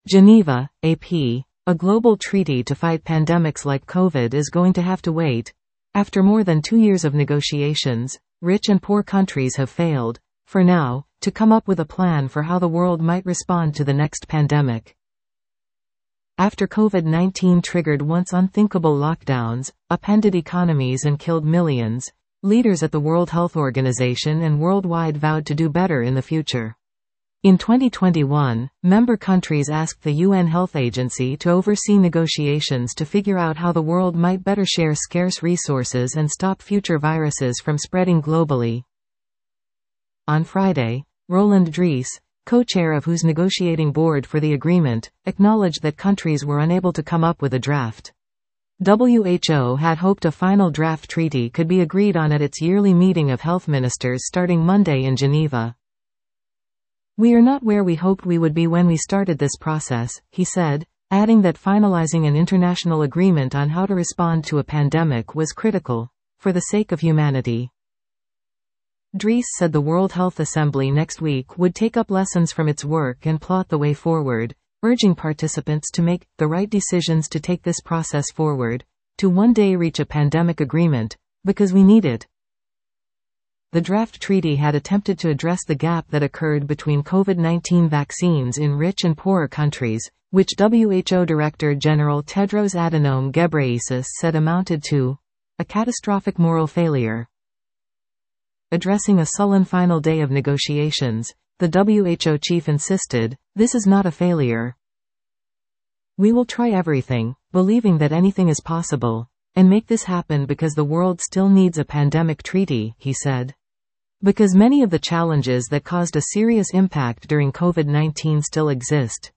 Geneva, AP. A global treaty to fight pandemics like COVID is going to have to wait. After more than 2 years of negotiations, rich and poor countries have failed, for now, to come up with a plan for how the world might respond to the next pandemic. After COVID-19 triggered once unthinkable lockdowns, upended economies and killed millions, leaders at the World Health Organization and worldwide vowed to do better in the future. In 2021, member countries asked the UN Health Agency to oversee negotiations to figure out how the world might better share scarce resources and stop future viruses from spreading globally. On Friday, Roland Dries, co-chair of WHO's negotiating board for the agreement, acknowledged that countries were unable to come up with a draft. WHO had hoped a final draft treaty could be agreed on at its yearly meeting of health ministers starting Monday in Geneva. "We are not where we hoped we would be when we started this process," he said, adding that finalizing an international agreement on how to respond to a pandemic was critical, for the sake of humanity. Dries said the World Health Assembly next week would take up lessons from its work and plot the way forward, urging participants to make the right decisions to take this process forward, to one day reach a pandemic agreement, because we need it. The draft treaty had attempted to address the gap that occurred between COVID-19 vaccines in rich and poorer countries, which WHO Director General Tedros Adhanom Ghebreyesus said amounted to a catastrophic moral failure. Addressing a sullen final day of negotiations, the WHO chief insisted, "This is not a failure. We will try everything, believing that anything is possible, and make this happen because the world still needs a pandemic treaty," he said. Because many of the challenges that caused a serious impact during COVID-19 still exist.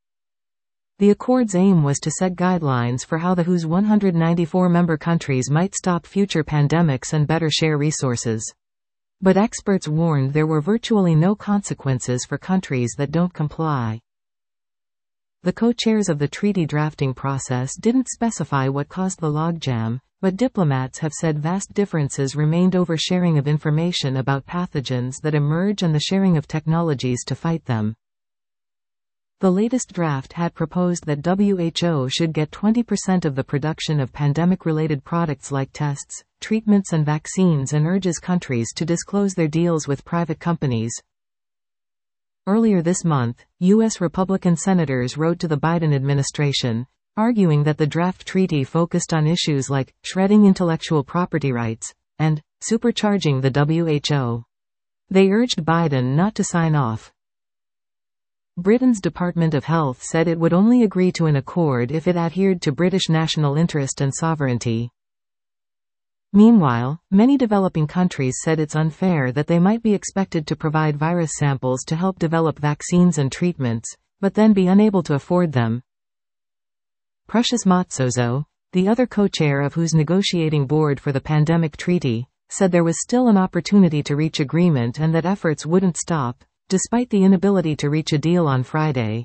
The accord's aim was to set guidelines for how the WHO's 194 member countries might stop future pandemics and better share resources. But experts warned there were virtually no consequences for countries that don't comply. The co-chairs of the treaty drafting process didn't specify what caused the logjam, but diplomats have said vast differences remained over sharing of information about pathogens that emerge and the sharing of technologies to fight them. The latest draft had proposed that WHO should get 20% of the production of pandemic-related products like tests, treatments and vaccines, and urges countries to disclose their deals with private companies. Earlier this month, U.S. Republican senators wrote to the Biden administration, arguing that the draft treaty focused on issues like shredding intellectual property rights and supercharging the WHO. They urged Biden not to sign off. Britain's Department of Health said it would only agree to an accord if it adhered to British national interest and sovereignty. Meanwhile, many developing countries said it's unfair that they might be expected to provide virus samples to help develop vaccines and treatments, but then be unable to afford them. Precious Matsozo, the other co-chair of WHO's negotiating board for the pandemic treaty, said there was still an opportunity to reach agreement and that efforts wouldn't stop, despite the inability to reach a deal on Friday.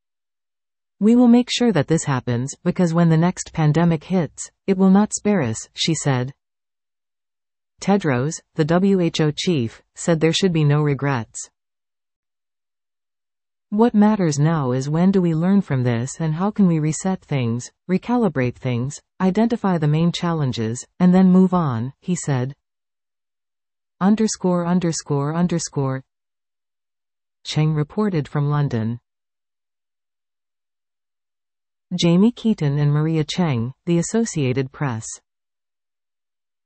"We will make sure that this happens, because when the next pandemic hits, it will not spare us," she said. Tedros, the WHO chief, said there should be no regrets. "What matters now is when do we learn from this and how can we reset things, recalibrate things, identify the main challenges, and then move on," he said. _____. Cheng reported from London. Jamie Keaton and Maria Cheng, The Associated Press.